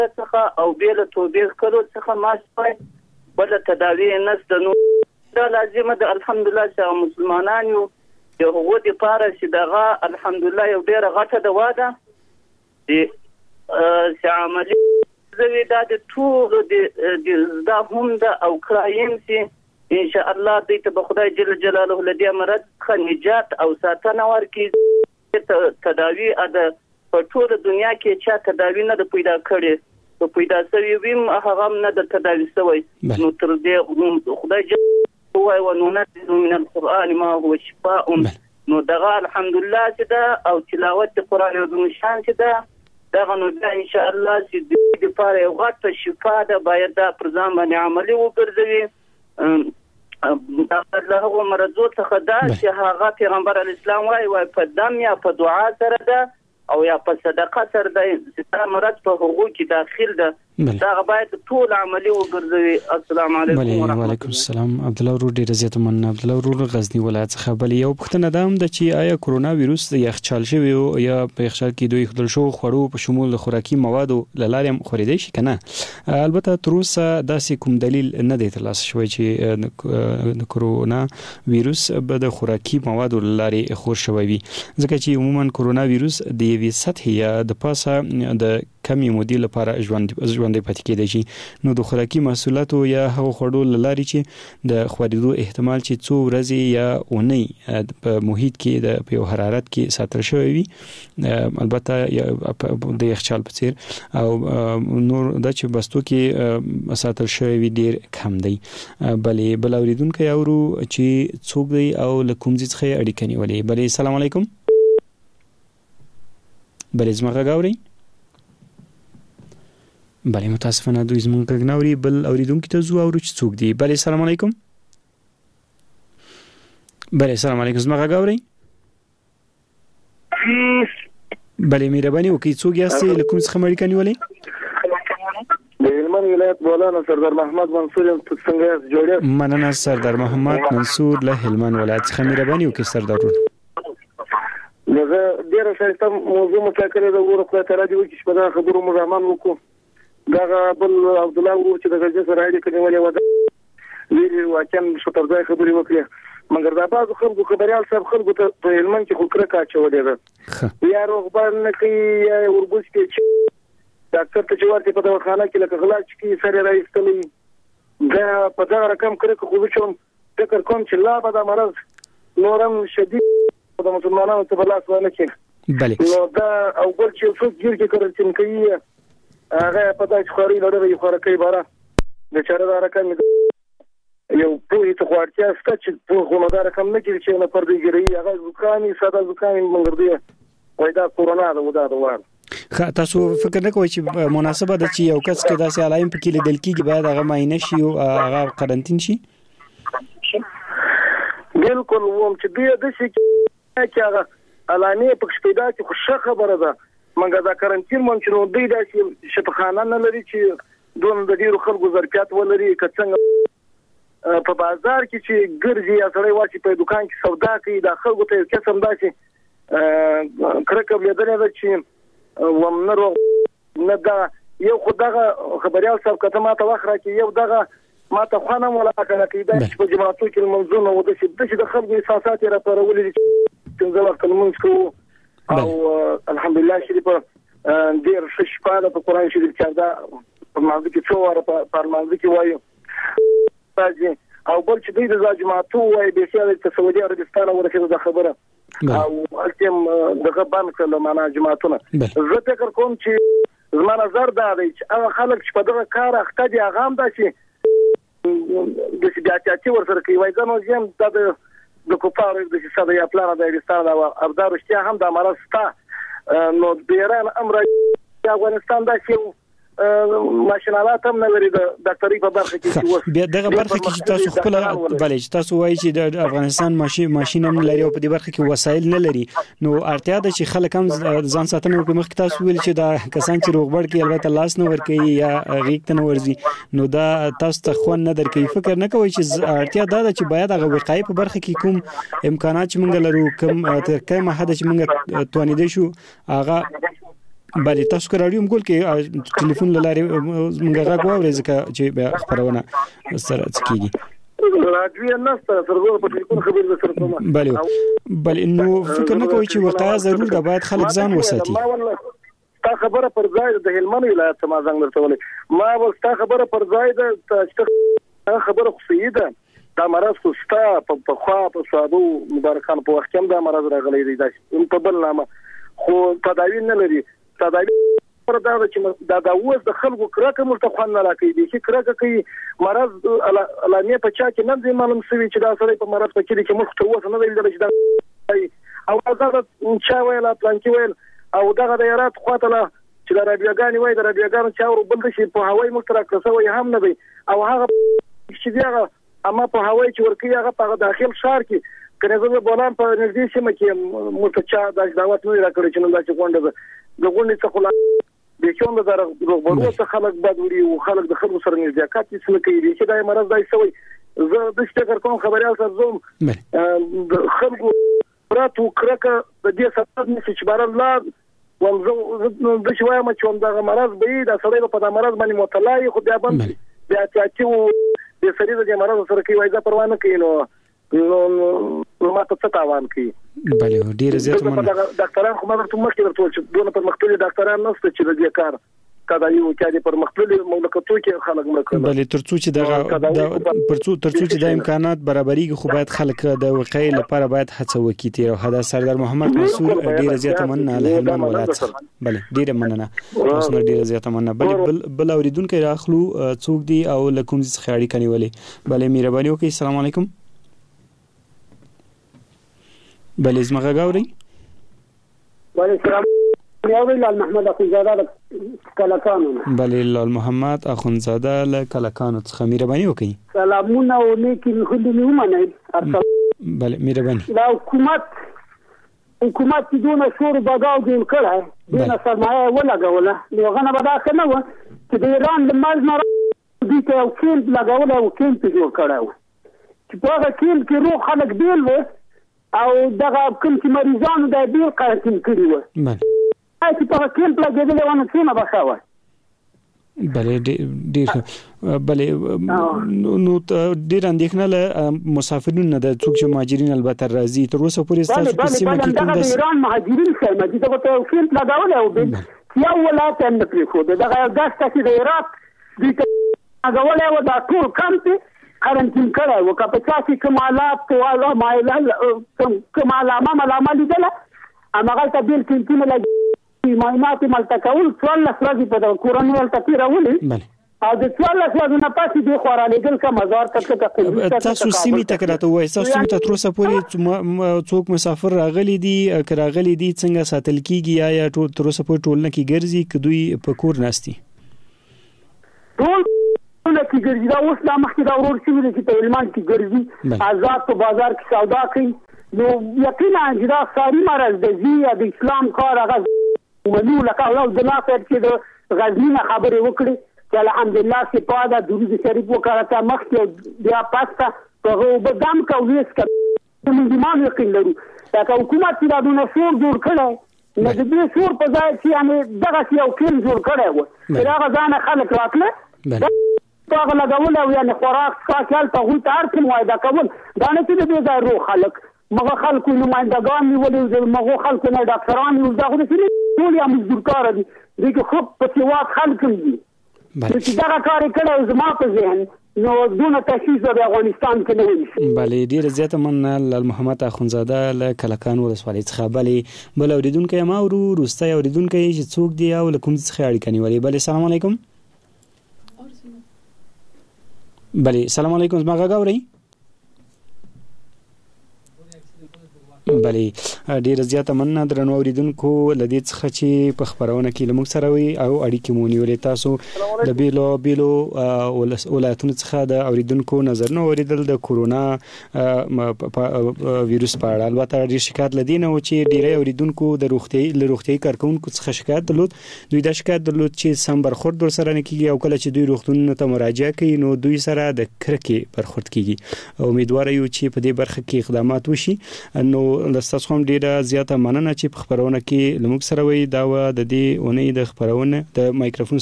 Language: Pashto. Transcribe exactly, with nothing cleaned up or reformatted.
څخه او بې له توبې کولو څخه ما سپای بله تداوی نشته. نو دا لازمه ده الحمدلله چې مسلمانان یو د هغو دپاره چې دغه الحمدلله یو ډېره غټه دوا ده چې عملي زوی دا د ټولو د زده هم ده او کرایم چې انشاءالله دوی ته به خدای جل جلاله له دې مرض څخه نجات او ساتنه ورکړي. تداوی ده په ټوله دنیا کې چا تداوی نه ده پیدا کړې، په پیدا شوي ویم هغه هم نه ده تداوی شوی. نو تر دې خدای جل وایي وننزل من القرآن ما هو شفاء. نو دغه الحمدلله چې ده او تلاوت د قرآن عظیم شان چې ده دغه نو بیا انشاءالله چې د دې لپاره یو غټه شفا ده، باید دا پر ځان باندې عملي وګرځوي. د هغو مرضو څخه دا چې هغه پیغمبر الاسلام وایي وایي په دم یا په دعا سره ده او یا په صدقه سره ده چې دا مرض په هغو کې داخل ده، دغه باید ټول عملي وګرځوي. السلام علیکم ورحمۃ وعلیکم السلام. عبدالله ورور ډېره زیاته مننه. عبدالله ورور غزنی ولایت څخه. بل یو پوښتنه دا هم ده چې آیا کرونا ویروس د یخچال شوي یا په یخچال کې دوی خدل شو خوړو په شمول د خوراکي موادو له لارې هم خورېدای شي که نه؟ البته تر اوسه داسې کوم دلیل نه دی ترلاسه شوی چې د کرونا ویروس به د خوراکي موادو له لارې خور شوی وي، ځکه چې عموما کرونا ویروس د یوې سطحې یا د پاسه د کمی مودې لپاره ژوند ژوندی پاتې کېدای شي. نو د خوراکي محصولاتو یا هغو خوړو له لارې چې د خورېدو احتمال چې څو ورځې یا اونۍ په محیط کې د په یو حرارت کې ساتل شوی وي، البته د یخچال په څیر او نور دا چې بستو کې ساتل شوی وي ډېر کم دی. بلې بل اورېدونکی اورو چې څوک دی او له کوم ځای څخه یې اړیکه نیولې. بلې سلام علیکم. بلې زما غږ اورئ؟ بله متاسفانه دوی زمونږ غږ نه اوري. بل اورېدونکي ته ځو اورو چې څوک دی. بله سلام علیکم. بله سلام علیکم. زما غږ اورئ؟ بله مهرباني وکړئ څوک یاستئ له کوم څخه مو اړیکه نیولې؟ د هلمند ولایت مولانا سردار محمد منصور یم. څنګه یاست؟ جوړ یاست؟ مننه سردار محمد منصور له هلمند ولایت څخه. مهرباني وکړئ سردار ورور. زه ډېره ښایسته موضوع مطرح کړې ده. وګوره خدای تعالی دې وکړي چې په دغه خبرو موږ عمل وکړو. دغه بل عبدالله ورور چې د غزې سره اړیکه نیولې وه ده ویلي واقعا ښه پر ځای خبرې وکړې، مګر دا بعضو خلکو خبریال صاحب خلکو ته په هلمند کې خو کرکه اچولې ده، یا روغبړ نه کوي یا وربوز کې ډاکټر ته چې ورته په دواخانه کې لکه غلا چې کوي سر یې راایستلی. دا په دغه رقم کرکه خو زه چې فکر کوم چې لا به دا مرض نورم شدید د مسلمانانو ته په لاس ونه کړي. نو دا او بل چې څوک ګیر کې کرنټین کوي هغه په داسې خوارۍ لري یو خوراکۍ باره بیچاره دا رقم یو پوهې ته خو اړتیا شته چې پوه خو نو دا رقم نه کړي چې نه پردې ګیروي هغه زکام یې ساده زکام یې مګر دی وایي دا کورونا ده و دا د وار. ښه تاسو فکر نه کوئ چې مناسبه ده چې یو کس کې داسې علایم پکې لیدل کېږي باید هغه معاینه شي او هغه قرنطین شي؟ بالکل وم چې دوی داسې چې هغه علامې پکې پیدا کړي خو ښه خبره ده، مګر دا قرنطین مونږ چې نو دوی داسې شفاخانه نه لري چې دونه د ډېرو خلکو ظرفیت ولري. که څنګه په بازار کې چې ګرځي یا سړی واچي په دوکان کې سودا کوي دا خلکو ته یو قسم داسې کرکه بلیدلې ده چې وم نه روغ نه دا یو خو دغه خبریال صاحب که ته ما ته وخت راکړي یو دغه ما ته خوند هم ولاکنه کوي دا چې په جماعتو کې لمونځونه و داسې داسې د خلکو احساسات یې راپارولي دي چې پنځه وخته لمونځ کوو او الحمدلله شریف ډېر ښه شفا ده په قرآن شریف کې دا په لمانځه کې څو واره په لمانځه کې وایو او بل چې دوی د جماعتو وایي بېخي د سعودي عربستان ورسېده دا خبره او هلته هم دغه بند کړل معنا جماعتونه. زه فکر کوم چې زما نظر دا دی چې هغه خلک چې په دغه کار اخته دي هغه هم داسې داسې بې احتیاطي ورسره کوي وایي ځان وزیم دا د د کفارو داسې ساده یا پلانه د عربستان دا او دا رښتیا هم دا مرض شته. نو د ایران هم د افغانستان داسې یو ماشینالات هم نه لري د ډاکټرۍ په برخه کې. بیا دغه برخه کې چې تاسو خپل بلې چې تاسو وایي چې د افغانستان ماشین ماشین هم لري او په دې برخه کې وسایل نه لري، نو اړتیا ده چې خلک هم ځان ساتنه وکړي. مخکې تاسو ویل چې دا کسان چې روغبړ کوي البته لاس نه ورکوي یا غیږ ته نه ورځي، نو دا تاسو ته خوند نه درکوي. فکر نه کوئ چې اړتیا دا ده چې باید هغه وقایې په برخه کې کوم امکانات چې موږ لرو کوم تر کومه حده چې موږ توانیدای شو هغه بله تاسو که راډیو مګول کې ټلیفون لاره موږ غږ واورئ ځکه چې بیا خبرونه سره کیږي راډیو نه سره سره په ټلیفون خبرې سره کوم بله بله نو فکر نه کوئ چې وقایه ضرور ده باید خلک ځان وساتي تا خبره پر ځای د هلمند ولایت ما څنګه درته ولې ما ول تا خبره پر ځای ده چې خبره خو ده دا مرض خو ستا په خوا په سوادو مبارکان په وخت کې دا مرض راغلی دی دا په بل نامه خو تداوی نه لري تداوی پر دا چې دا د اوس د خلکو کرکه مستخوان نه راکې دي چې کرکه کوي مرض علامه په چا کې نه دی معلوم شوی چې دا سره په مرض په کې چې مخ ته وسه نه دی چې دا او دا چا ویل پلان کې ویل او دغه د یارات خواته چې د رادیوګانی وای د رادیوګانو چاور بل شي په هوای مشترک رسوي هم نه دی او هغه چې دغه اما په هوای چې ورکی هغه په داخل شهر کې کنه زه بولم په نږدې سیمه کې متچا د دعوت نه راکړي چې نن دا چې کونډه د غونډې څخه خلا د چوند د روغبرو څخه خلک بدوري او خلک د خلکو سره نزدېکات چې کوي چې دا مرض دای سوی زه د څه کوم خبريال سره زوم د خلکو پراتو کرکه د دې سبب نشي چې بار الله ومزه د شويه ما چې دا مرض به دا سړی په دا مرض باندې مطلع خو بیا باندې بیا چې د سړي د مرض سره کې وایي دا پروا نه کوي نو نو ما ته څه تاوان کوي بله ډیر زیات مننه ډاکټران خو ما ورته مخکې ورته چې دونه پر مختلف ډاکټران نشته چې د دې کار کدا یو چې پر مختلف مملکتونو کې خلک مرکه بله ترڅو چې دا پرڅو ترڅو چې د امکانات برابرېږي خو باید خلک د وقایې لپاره باید هڅه وکړي تیر او هدا سردار محمد منصور ډیر زیات مننه له هلمند ولایت څخه بله ډیر مننه تاسو ډیر زیات مننه بله بل اوریدونکو راخلو څوک دی او لکم څخه اړیکه نیولې بله مهرباني وکړئ السلام علیکم بله زما غاوري وعلیکم یاوی لال محمد اخونزاده کلکانو بله لال محمد اخونزاده له کلکانو څخه مهرباني وکړئ سلامونه او نیکی خدای مې ومنئ بله مهرباني دا حکومت حکومت چې دونه شور بغاو جوړ کړه دونه سرمایه ولګوله نو غنه به دا څه نه و چې د ایران د مرز نه دوی ته یو کیمپ لګوله او کیمپ جوړ کړی و چې په هغه کیمپ کې روغ خلک بیل و او دغه کوم چې مریضانو د بیل قرنطین کړي و بله چې په کیمپ لګېدلې ونه څونه بخاوه بله ډېر بله نو ډېر اندېښنه له مسافرینو نه ده څوک چې مهاجرین البته راځي تر اوسه پورې ستاسو په سیمه کې کوم د ایران مهاجرین څه چې دغه ته کیمپ لګول او د یو ولایت هم نه پریښود دغه داسته چې د عراق د لګول او د ټول کمپ قرنطین کړه او که په تاسو کمالات او مایل کمالامه ملامه لیدله امغه ته بیل کینټینه لګي ماینات ملتکول څوارلس ورځې په کورنۍ ولته راولي او د څوارلس ورځې نه پاتې دی خورا لګل کا مزار تک تک تاسو سیمې تک راته وایي تاسو سیمې ته تر اوسه پورې څوک مسافر راغلي دي که راغلي دي څنګه ساتل کیږي یا ټول تر اوسه پورې ټول نه کې ګرځي که دوی په کور ناستي ټول نه کې ګرځي دا اوس لا مخکې دا ورور شوی دی چې په هلمند کې ګرځي آزاد په بازار کې سودا کوي نو یقینا چې دا ساري مرض د زی د اسلام کار هغه ولو لکه الله د ناصر چې د غزنی خبرې وکړي چې الحمدلله چې په دا درود شریف وکړه مخکې بیا پاسته په بدام کا ویس کا موږ ایمان یقین لرو دا حکومت چې دا دونه شور جوړ کړي نو د دې شور په ځای چې یعنی دغه یو کین جوړ کړي و چې هغه ځان خلک راکله هغه لګول او یعنی خوراک څخه ته غوښتل تر کوم وای دا کول دا نه چې دې ځای روح خلک مغه خلکو نمائندگان نیولې د مغه خلکو نه ډاکټران یو دغه څه ټول یې مزدور کار دي دغه خو په سیوات خلک دي چې دا کار کړه زما په ذهن نو دونه تشخیص د افغانستان کې نه وي بله ډیر زیاته مننه لال محمد اخونزاده له کلکان ولسوالۍ څخه بله بل اوریدونکو ما ورو روسته اوریدونکو چې څوک دی او کوم څه اړیکه نیولې بله السلام علیکم بله السلام علیکم زما غاوري بله ډیر زیاته مننه درنو اوریدونکو لدې څخه چې په خبرونه کې لمغ سره وي او اړیکې مو نیولې تاسو د بیلو بیلو ولایتونو څخه د اوریدونکو نظر نه اوریدل د کورونا ویروس په اړه البته ډیر شکایت لدینه او چې ډیره اوریدونکو د روغتي له روغتي کارکونکو څخه شکایت درلود دوی د شکایت درلود چې سم برخورد در سره نه کیږي او کله چې دوی روغتونونو ته مراجعه کوي نو دوی سره د کرکې برخورد کیږي امیدوار یو چې په دې برخه کې اقدامات وشي نو د تاسو هم ډیره زیاته مننه چې په خبرونه کې لموږ سره وي دا و د دې اونۍ د خبرونه د مایکروفون